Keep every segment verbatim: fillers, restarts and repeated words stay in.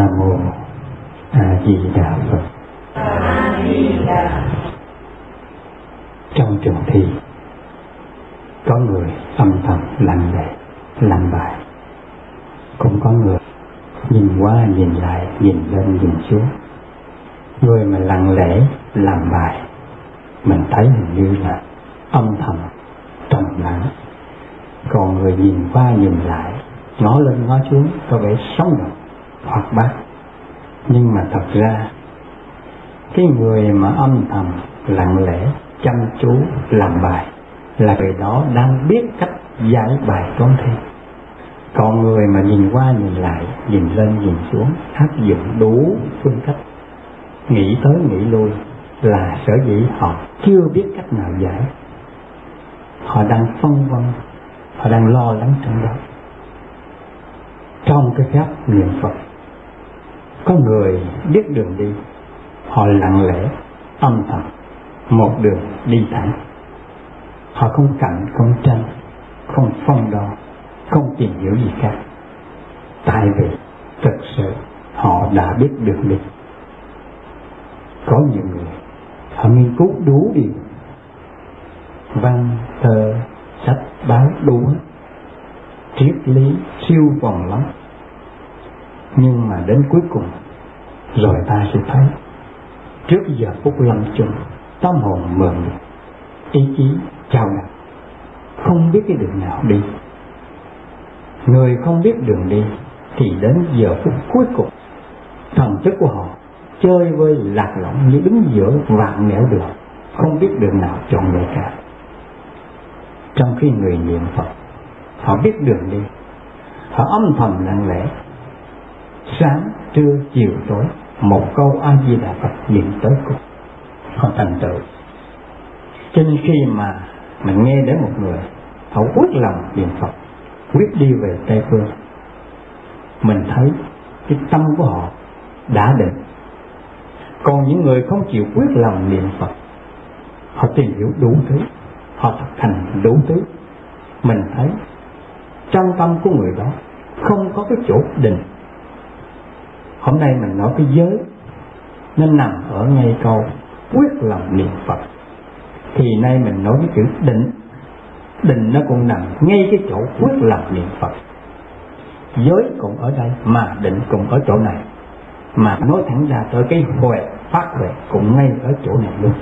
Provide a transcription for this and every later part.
Nam mô A Di Đà Phật. A Di Đà. Trong trường thi có người âm thầm lặng lẽ làm bài, cũng có người nhìn qua nhìn lại, nhìn lên nhìn xuống. Người mà lặng lẽ làm bài mình thấy hình như là âm thầm trầm lặng, còn người nhìn qua nhìn lại, ngó lên ngó xuống có vẻ sống động hoạt bát. Nhưng mà thật ra cái người mà âm thầm lặng lẽ chăm chú làm bài là người đó đang biết cách giải bài toán thi. Còn người mà nhìn qua nhìn lại, nhìn lên nhìn xuống, áp dụng đủ phương cách, nghĩ tới nghĩ lui, là sở dĩ họ chưa biết cách nào giải. Họ đang phân vân, họ đang lo lắng trong đó. Trong cái pháp niệm Phật, có người biết đường đi, họ lặng lẽ âm thầm một đường đi thẳng. Họ không cạnh, không tranh, không phân đo, không tìm hiểu gì cả. Tại vì thực sự họ đã biết đường đi. Có nhiều người họ nghiên cứu đủ điều, văn, thơ, sách, báo đủ hết, triết lý siêu vòng lắm. Nhưng mà đến cuối cùng rồi ta sẽ thấy, trước giờ phút lâm chung, tâm hồn mờ mịt, ý chí chao đảo, không biết cái đường nào đi. Người không biết đường đi thì đến giờ phút cuối cùng, thần thức của họ chơi vơi lạc lõng như đứng giữa vạn nẻo đường, không biết đường nào chọn lựa cả. Trong khi người niệm Phật, họ biết đường đi, họ âm thầm lặng lẽ, sáng trưa chiều tối một câu A Di Đà Phật niệm tới cùng, họ thành tựu. Cho nên khi mà mình nghe đến một người họ quyết lòng niệm Phật, quyết đi về Tây Phương, mình thấy cái tâm của họ đã định. Còn những người không chịu quyết lòng niệm Phật, họ tìm hiểu đủ thứ, họ thực hành đủ thứ, mình thấy trong tâm của người đó không có cái chỗ định. Hôm nay mình nói cái giới nó nằm ở ngay câu quyết lòng niệm Phật, thì nay mình nói cái chữ định, định nó cũng nằm ngay cái chỗ quyết lòng niệm Phật. Giới cũng ở đây mà định cũng ở chỗ này, mà nói thẳng ra tới cái huệ phát huệ cũng ngay ở chỗ này luôn.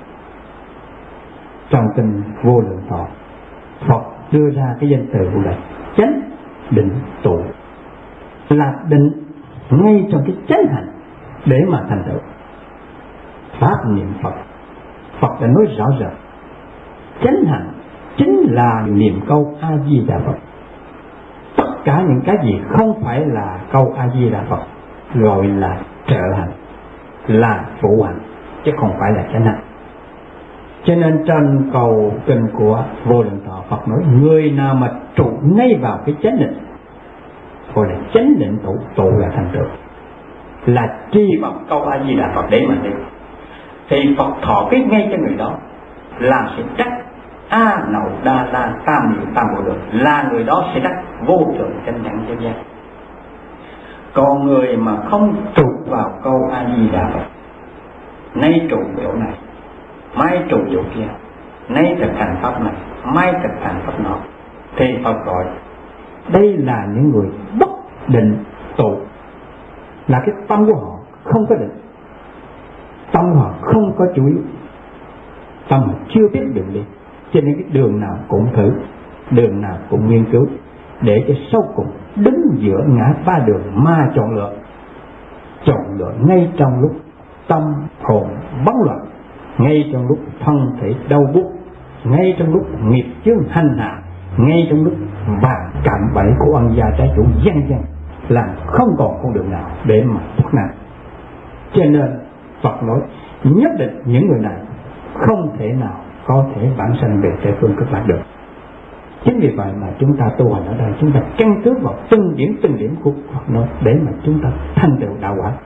Trong kinh Vô Lượng Thọ, Phật đưa ra cái danh từ là chánh định tụ, là định ngay trong cái chánh hành để mà thành tựu. Pháp niệm Phật, Phật đã nói rõ ràng, chánh hành chính là niệm câu A Di Đà Phật. Tất cả những cái gì không phải là câu A Di Đà Phật gọi là trợ hành, là phụ hành, chứ không phải là chánh hành. Cho nên trên câu kinh của Vô Lượng Thọ, Phật nói người nào mà trụ ngay vào cái chánh định, gọi là chánh định tụ, tụ là thành tựu, là tri vọng câu A Di Đà Phật để mà đi, thì Phật thọ cái ngay cho người đó là sẽ đắc A Nậu Đa La Tam Niệm Tam Bộ Được, là người đó sẽ đắc vô thượng chánh đẳng chánh giác. Còn người mà không trụ vào câu A Di Đà Phật, nay trụ chỗ này, mai trụ chỗ kia, nay thực hành pháp này, mai thực hành pháp nọ, thì Phật gọi đây là những người bất định tụ, là cái tâm của họ không có định, tâm họ không có chủ ý, tâm họ chưa biết đường đi. Cho nên cái đường nào cũng thử, đường nào cũng nghiên cứu, để cho sau cùng đứng giữa ngã ba đường mà chọn lựa. Chọn lựa ngay trong lúc tâm hồn bấn loạn, ngay trong lúc thân thể đau buốt, ngay trong lúc nghiệp chướng hành hạ, ngay trong lúc vàng cạm bẫy của ăn gia trái chủ gian gian, làm không còn con đường nào để mà thoát nạn. Cho nên Phật nói nhất định những người này không thể nào có thể bản sanh về Tây Phương Cực Lạc được. Chính vì vậy mà chúng ta tu hành ở đây, chúng ta căn cứ vào từng điểm từng điểm của Phật nói để mà chúng ta thành tựu đạo quả.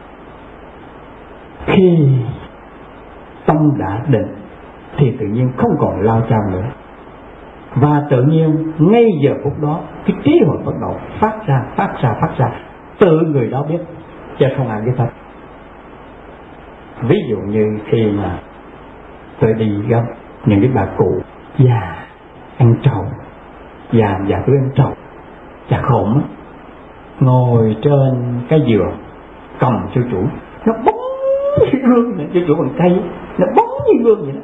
Khi tâm đã định thì tự nhiên không còn lao chao nữa, và tự nhiên ngay giờ phút đó cái trí huệ Phật đạo phát ra phát ra phát ra tự người đó biết, chứ không ai biết hết. Ví dụ như khi mà tôi đi gặp những cái bà cụ già ăn trầu, già già tôi ăn trầu, già khổm, ngồi trên cái giường cầm sư chủ, nó bóng như gương này, sư chủ bằng cây, nó bóng như gương vậy đó.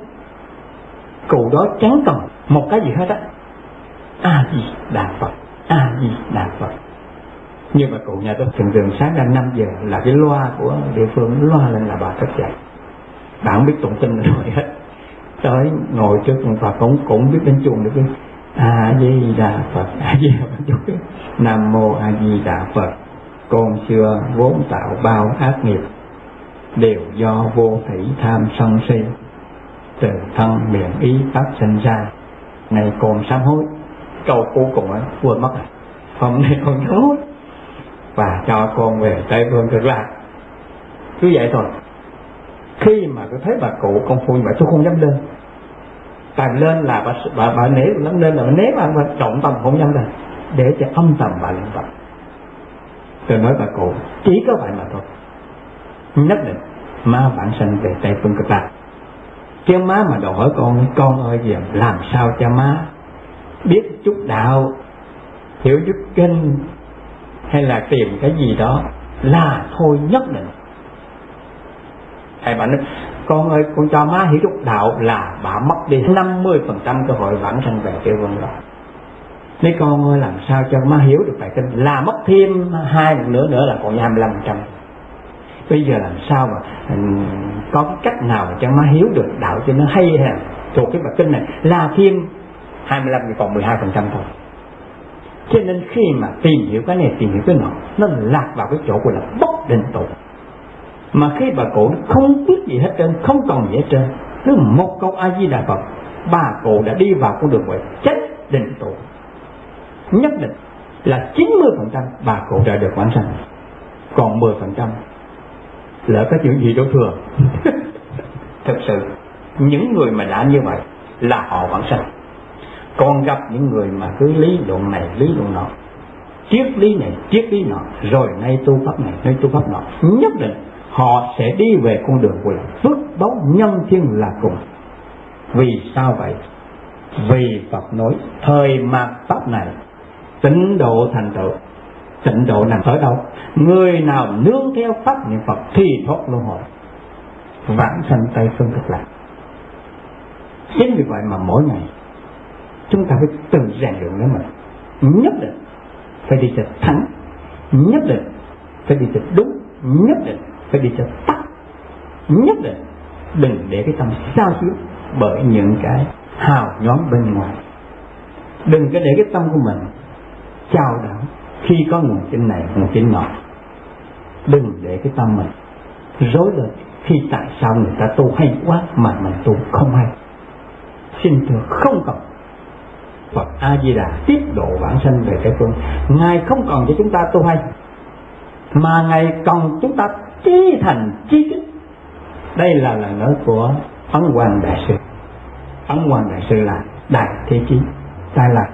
Cụ đó trắng cầm một cái gì hết á, A Di Đà Phật, A Di Đà Phật. Nhưng mà cụ nhà tôi thường thường sáng ra năm giờ là cái loa của địa phương loa lên là bà thức dậy, bà không biết tụng kinh rồi hết, tới ngồi trước con Phật cũng cũng biết đến chuông được cái A Di Đà Phật, A Di Đà Phật, Nam Mô A Di Đà Phật. Con xưa vốn tạo bao ác nghiệp, đều do vô thủy tham sân si, từ thân miệng ý phát sinh ra. Này con sám hối. Câu cuối cùng ấy quên mất rồi, hôm nay con sám hối và cho con về Tây Phương Cực Lạc. Cứ vậy thôi. Khi mà tôi thấy bà cụ công phu như vậy tôi không dám lên. Tại lên là bà bà, bà nể lắm, lên là nếu mà bà động tâm không dám lên, để cho âm thầm bà luyện tập. Tôi nói bà cụ chỉ có vậy mà thôi, nhất định má bản sanh về Tây Phương Cực Lạc. Chứ má mà đòi hỏi con, con ơi gì làm sao cho má biết chút đạo, hiểu chút kinh, hay là tìm cái gì đó là thôi nhất định. Thầy bạn nói con ơi con cho má hiểu chút đạo là bà mất đi năm mươi phần trăm cơ hội vãng sanh về Tây Phương rồi. Nếu con ơi làm sao cho má hiểu được bài kinh là mất thêm hai nữa nữa là còn hai mươi lăm phần trăm. Bây giờ làm sao mà um, có cái cách nào cho má hiểu được đạo cho nó hay ha, thuộc cái bài kinh này là thêm hai mươi lăm thì còn mười hai phần trăm thôi. Cho nên khi mà tìm hiểu cái này tìm hiểu cái nọ, nó lạc vào cái chỗ của là bất định tụ. Mà khi bà cụ không biết gì hết trơn, không còn gì hết trơn, cứ một câu A Di Đà Phật, bà cụ đã đi vào con đường vậy chánh định tụ. Nhất định là chín mươi phần trăm bà cụ đã được vãng sanh, còn mười phần trăm lỡ có chuyện gì đó thừa. Thực sự những người mà đã như vậy là họ vãng sanh. Còn gặp những người mà cứ lý luận này lý luận nọ, triết lý này triết lý nọ, rồi nay tu pháp này nay tu pháp nọ, nhất định họ sẽ đi về con đường của phước báu nhân thiên là cùng. Vì sao vậy? Vì Phật nói thời mạt pháp này tịnh độ thành tựu. Tịnh độ nằm ở đâu? Người nào nương theo pháp niệm Phật thì thoát luân hồi, vãng sanh Tây Phương Cực Lạc. Chính vì vậy mà mỗi ngày chúng ta phải tự rèn luyện lấy mình, nhất định phải đi cho thắng, nhất định phải đi cho đúng, nhất định phải đi cho tắt, nhất định đừng để cái tâm sao xuyến bởi những cái hào nhoáng bên ngoài. Đừng có để cái tâm của mình chao đảo khi có nguồn tin này nguồn tin nọ. Đừng để cái tâm mình rối lên khi tại sao người ta tu hay quá mà mình tu không hay. Xin thưa không cần Phật A Di Đà tiếp độ vãng sanh về Tây Phương. Ngài không cần cho chúng ta tu hay, mà Ngài cần chúng ta chí thành chí kính. Đây là lời nói của Ấn Quang Đại Sư. Ấn Quang Đại Sư là Đại Thế Chí. Tại là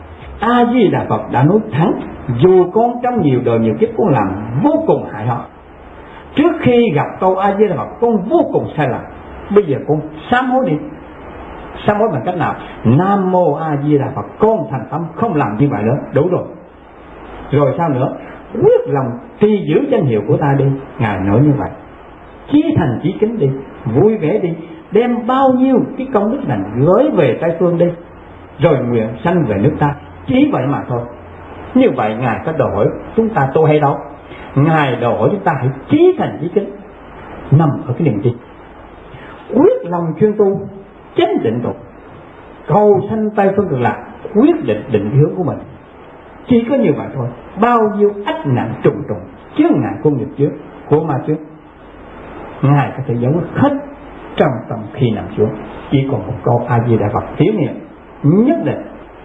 A Di Đà Phật đã nói thẳng, dù con trong nhiều đời nhiều kiếp con làm vô cùng hại họ. Trước khi gặp câu A Di Đà Phật con vô cùng sai lầm, bây giờ con sám hối đi. Sám hối bằng cách nào? Nam Mô A Di Đà Phật, con thành tâm không làm như vậy nữa, đủ rồi. Rồi sao nữa? Quyết lòng trì giữ danh hiệu của ta đi. Ngài nói như vậy, chí thành chí kính đi, vui vẻ đi, đem bao nhiêu cái công đức này gửi về Tây Phương đi, rồi nguyện sanh về nước ta. Chỉ vậy mà thôi. Như vậy Ngài có đòi hỏi chúng ta tu hay đâu? Ngài đòi hỏi chúng ta hãy chí thành chí kính, nằm ở cái niềm tin, quyết lòng chuyên tu, chánh định tụ, cầu sanh Tây Phương Cực Lạc, quyết định định hướng của mình. Chỉ có như vậy thôi. Bao nhiêu ách nạn trùng trùng, chướng ngại của nghiệp trước, của ma trước, Ngài có thể giải quyết hết trong tâm khi nằm xuống. Chỉ còn một câu A Di Đà Phật thiếu niệm, nhất định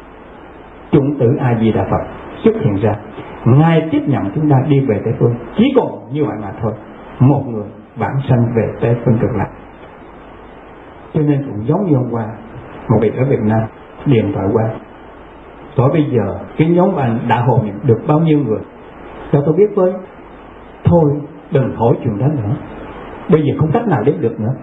chủng tử A Di Đà Phật xuất hiện ra, Ngài tiếp nhận chúng ta đi về Tây Phương. Chỉ còn như vậy mà thôi. Một người vãng sanh về Tây Phương Cực Lạc. Cho nên cũng giống như hôm qua, một vị ở Việt Nam điện thoại qua, tối bây giờ cái nhóm bạn đã hộ niệm được bao nhiêu người, cho tôi biết với. Thôi đừng hỏi chuyện đó nữa. Bây giờ không cách nào đến được nữa.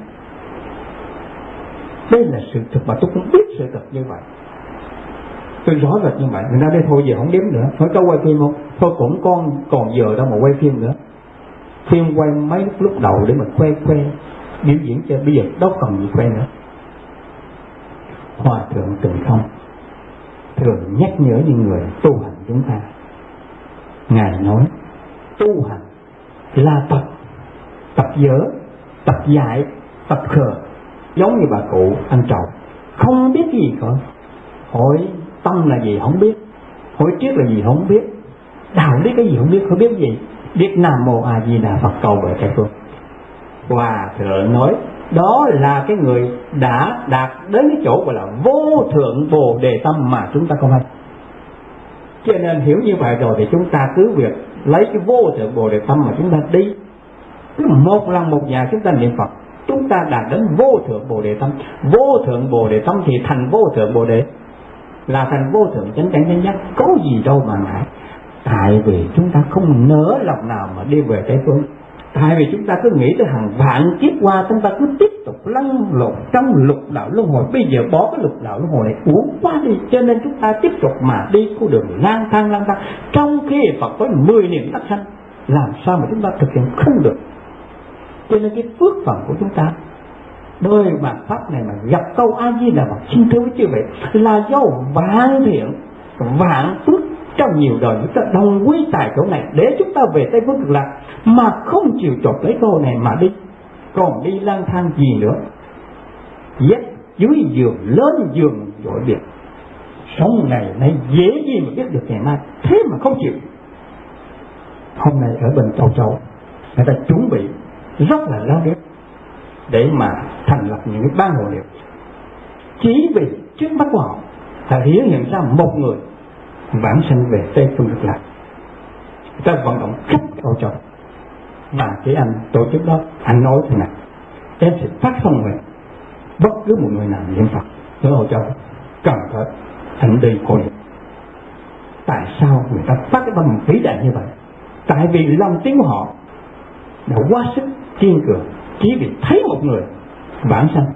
Đây là sự thật mà tôi cũng biết sự thật như vậy. Tôi rõ rệt như vậy. Người ta đây thôi giờ không đếm nữa. Nói có quay phim không? Thôi cũng con còn giờ đâu mà quay phim nữa. Phim quay mấy lúc, lúc đầu để mà khoe khoe biểu diễn cho, bây giờ đâu cần gì khoe nữa. Hòa thượng Tịnh Không thường nhắc nhở những người tu hành chúng ta. Ngài nói tu hành là tập, tập dở, tập dại, tập khờ. Giống như bà cụ anh Trọng, không biết gì cả. Hỏi tâm là gì không biết, hỏi triết là gì không biết, đạo lý cái gì không biết, không biết gì. Biết Nam Mô A Di Đà Phật cầu về Tây Phương. Hòa thượng nói đó là cái người đã đạt đến cái chỗ gọi là vô thượng bồ đề tâm mà chúng ta không hay. Cho nên hiểu như vậy rồi thì chúng ta cứ việc lấy cái vô thượng bồ đề tâm mà chúng ta đi. Cứ một lần một nhà chúng ta niệm Phật, chúng ta đạt đến vô thượng bồ đề tâm. Vô thượng bồ đề tâm thì thành vô thượng bồ đề, là thành vô thượng chánh chánh chánh giác. Có gì đâu mà ngại. Tại vì chúng ta không nỡ lòng nào mà đi về Tây Phương. Tại vì chúng ta cứ nghĩ tới hàng vạn kiếp qua, chúng ta cứ tiếp tục lăn lộn trong lục đạo luân hồi. Bây giờ bỏ cái lục đạo luân hồi này uổng quá đi. Cho nên chúng ta tiếp tục mà đi con đường lang thang lang thang, trong khi Phật có mười niệm đắc sanh, làm sao mà chúng ta thực hiện không được. Cho nên cái phước phần của chúng ta đời bản pháp này mà gặp câu A Di Đà Phật xin thưa với chư vị là do vạn thiện vạn phước trong nhiều đời chúng ta đồng quy tại chỗ này để chúng ta về Tây Phương Cực Lạc, mà không chịu chột lấy câu này mà đi, còn đi lang thang gì nữa. Dắt dưới giường lên giường dội biệt, sống ngày nay dễ gì mà biết được ngày mai, thế mà không chịu. Hôm nay ở bên Châu Châu người ta chuẩn bị rất là lao đếp để mà thành lập những cái ban hộ niệm, chỉ vì trước mắt của họ là hiển hiện ra một người vãng sanh về Tây Phương Cực Lạc. Người ta vận động khắp Châu Châu. Mà cái anh tổ chức đó, anh nói thế này: em sẽ phát phong về bất cứ một người nào niệm Phật ở Âu Châu cần phải anh đi hộ niệm. Tại sao người ta phát cái tâm vĩ đại như vậy? Tại vì lòng tin của họ đã quá sức kiên cường, chỉ vì thấy một người vãng sanh.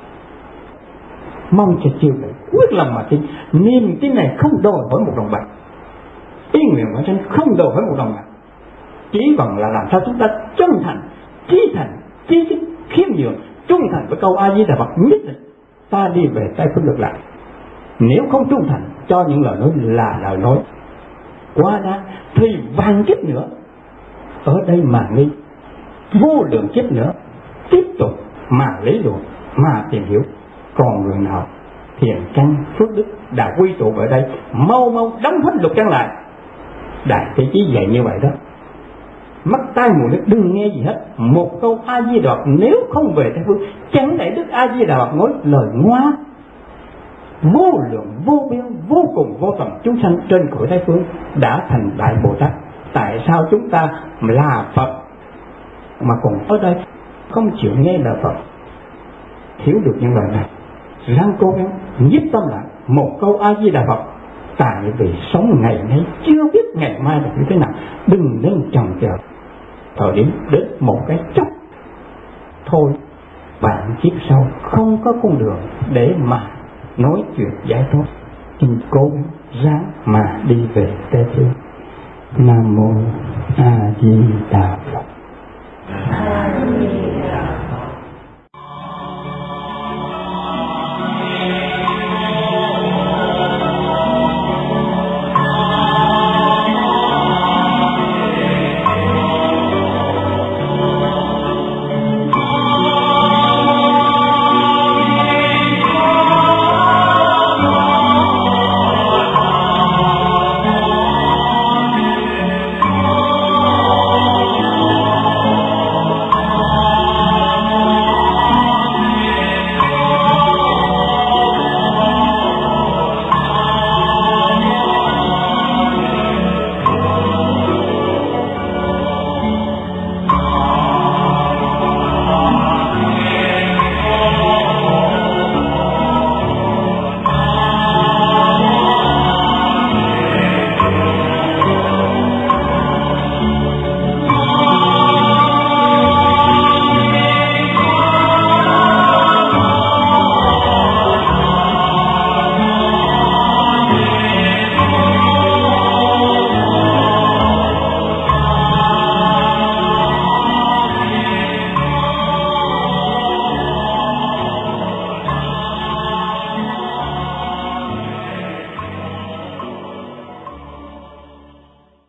Mong cho chư vị quyết lòng mà tin, niềm tin này không đòi hỏi một đồng bạc, ý nguyện vãng sanh không đòi hỏi một đồng bạc, chỉ bằng là làm sao chúng ta chân thành, chí thành, chí chí khiêm nhường, trung thành với câu A Di Đà Phật, nhất định ta đi về Tây Phương Cực Lạc. Nếu không trung thành cho những lời nói là lời nói quá đáng thì vàng kiếp nữa ở đây mà nghi, vô lượng kiếp nữa tiếp tục mà lấy luận mà tìm hiểu. Còn người nào thiền căn phước đức đã quy tụ ở đây, mau mau đóng hết lục căn lại. Đại Thế Chí dạy như vậy đó. Mắt tai mũi lưỡi đừng nghe gì hết, một câu A Di Đà Phật nếu không về Tây Phương, chẳng lẽ Đức A Di Đà Phật nói lời ngoa. Vô lượng vô biên vô cùng vô tận chúng sanh trên cõi Tây Phương đã thành Đại Bồ Tát. Tại sao chúng ta là Phật mà còn ở đây không chịu nghe lời Phật? Hiểu được những lời này, ráng cố gắng nhất tâm lại một câu A Di Đà Phật. Tại vì sống ngày nay chưa biết ngày mai là như thế nào, đừng nên chần chờ thời điểm đến một cái chốc thôi. Bạn kiếp sau không có con đường để mà nói chuyện giải thoát, nhưng cố gắng ráng mà đi về Tây Phương. Nam Mô A Di Đà Phật.